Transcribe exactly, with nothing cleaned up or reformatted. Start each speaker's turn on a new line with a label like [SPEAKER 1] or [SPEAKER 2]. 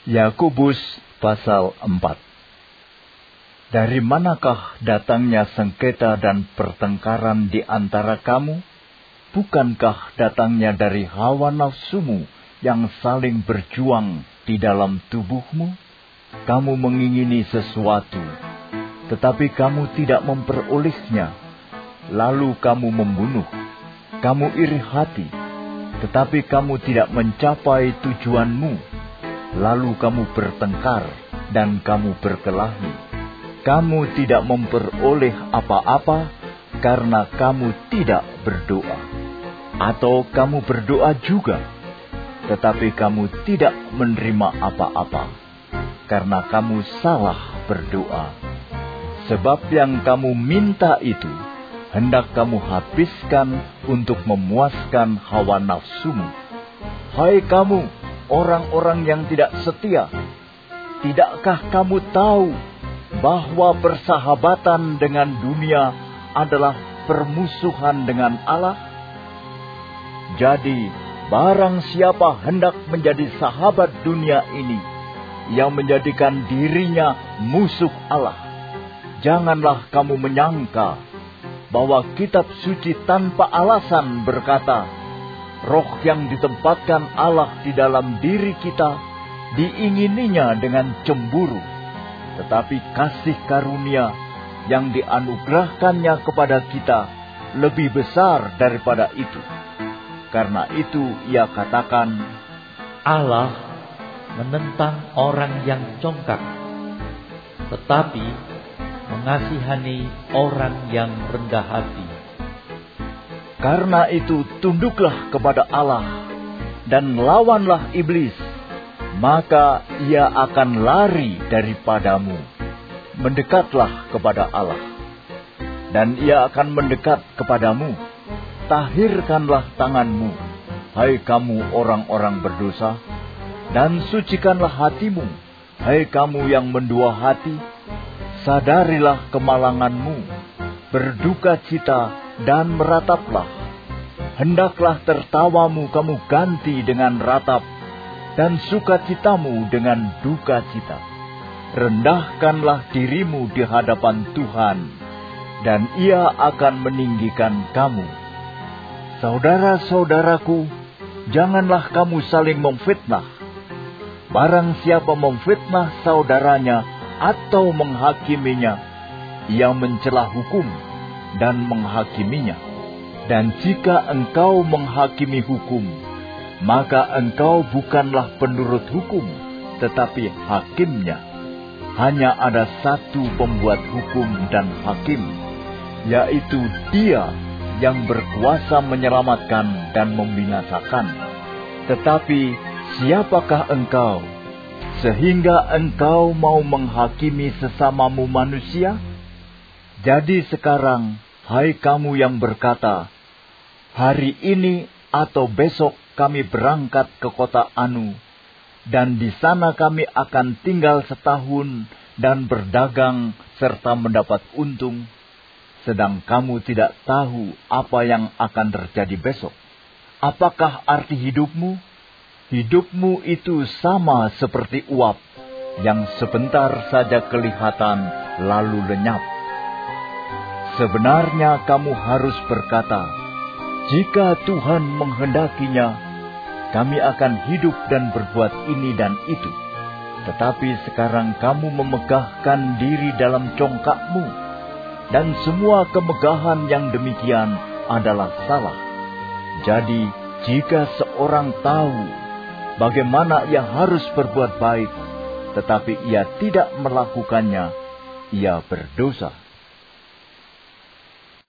[SPEAKER 1] Yakobus pasal empat. Dari manakah datangnya sengketa dan pertengkaran di antara kamu? Bukankah datangnya dari hawa nafsumu yang saling berjuang di dalam tubuhmu? Kamu mengingini sesuatu, tetapi kamu tidak memperolehnya. Lalu kamu membunuh. Kamu iri hati, tetapi kamu tidak mencapai tujuanmu. Lalu kamu bertengkar dan kamu berkelahi. Kamu tidak memperoleh apa-apa karena kamu tidak berdoa. Atau kamu berdoa juga, tetapi kamu tidak menerima apa-apa karena kamu salah berdoa. Sebab yang kamu minta itu hendak kamu habiskan untuk memuaskan hawa nafsumu. Hai kamu, orang-orang yang tidak setia, tidakkah kamu tahu bahwa persahabatan dengan dunia adalah permusuhan dengan Allah? Jadi, barang siapa hendak menjadi sahabat dunia ini, yang menjadikan dirinya musuh Allah, janganlah kamu menyangka bahwa kitab suci tanpa alasan berkata, Roh yang ditempatkan Allah di dalam diri kita diingininya dengan cemburu, tetapi kasih karunia yang dianugerahkannya kepada kita lebih besar daripada itu. Karena itu ia katakan,
[SPEAKER 2] Allah menentang orang yang congkak, tetapi mengasihani orang yang rendah hati.
[SPEAKER 1] Karena itu tunduklah kepada Allah dan lawanlah iblis, maka ia akan lari daripadamu. Mendekatlah kepada Allah, dan ia akan mendekat kepadamu. Tahirkanlah tanganmu, hai kamu orang-orang berdosa, dan sucikanlah hatimu, hai kamu yang mendua hati. Sadarilah kemalanganmu, berduka cita dan merataplah. Hendaklah tertawamu kamu ganti dengan ratap, dan sukacitamu dengan duka cita. Rendahkanlah dirimu di hadapan Tuhan, dan Ia akan meninggikan kamu. Saudara-saudaraku, janganlah kamu saling memfitnah. Barang siapa memfitnah saudaranya atau menghakiminya, ia mencela hukum dan menghakiminya. Dan jika engkau menghakimi hukum, maka engkau bukanlah penurut hukum, tetapi hakimnya. Hanya ada satu pembuat hukum dan hakim, yaitu Dia yang berkuasa menyelamatkan dan membinasakan. Tetapi siapakah engkau, sehingga engkau mau menghakimi sesamamu manusia? Jadi sekarang, hai kamu yang berkata, hari ini atau besok kami berangkat ke kota Anu, dan di sana kami akan tinggal setahun dan berdagang serta mendapat untung, sedang kamu tidak tahu apa yang akan terjadi besok. Apakah arti hidupmu? Hidupmu itu sama seperti uap, yang sebentar saja kelihatan lalu lenyap. Sebenarnya kamu harus berkata, jika Tuhan menghendakinya, kami akan hidup dan berbuat ini dan itu. Tetapi sekarang kamu memegahkan diri dalam congkakmu, dan semua kemegahan yang demikian adalah salah. Jadi, jika seorang tahu bagaimana ia harus berbuat baik, tetapi ia tidak melakukannya, ia berdosa.